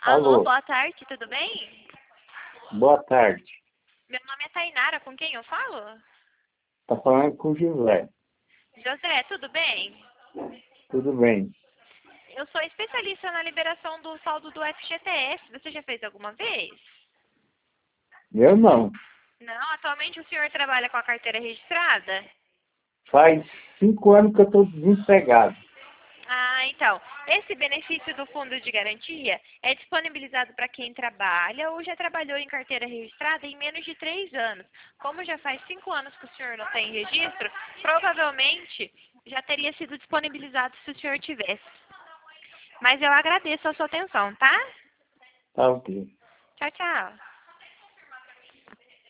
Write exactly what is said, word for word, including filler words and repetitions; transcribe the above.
Alô, Alô, boa tarde, tudo bem? boa tarde. Meu nome é Tainara, com quem eu falo? Tá falando com o José. José, tudo bem? Tudo bem? Eu sou especialista na liberação do saldo do F G T S. Você já fez alguma vez? Eu não. Não, atualmente o senhor trabalha com a carteira registrada? Faz cinco anos que eu estou desempregado. Ah, então, esse benefício do fundo de garantia é disponibilizado para quem trabalha ou já trabalhou em carteira registrada em menos de três anos. Como já faz cinco anos que o senhor não tem registro, provavelmente já teria sido disponibilizado se o senhor tivesse. Mas eu agradeço a sua atenção, tá? Tá ok. Tchau, tchau.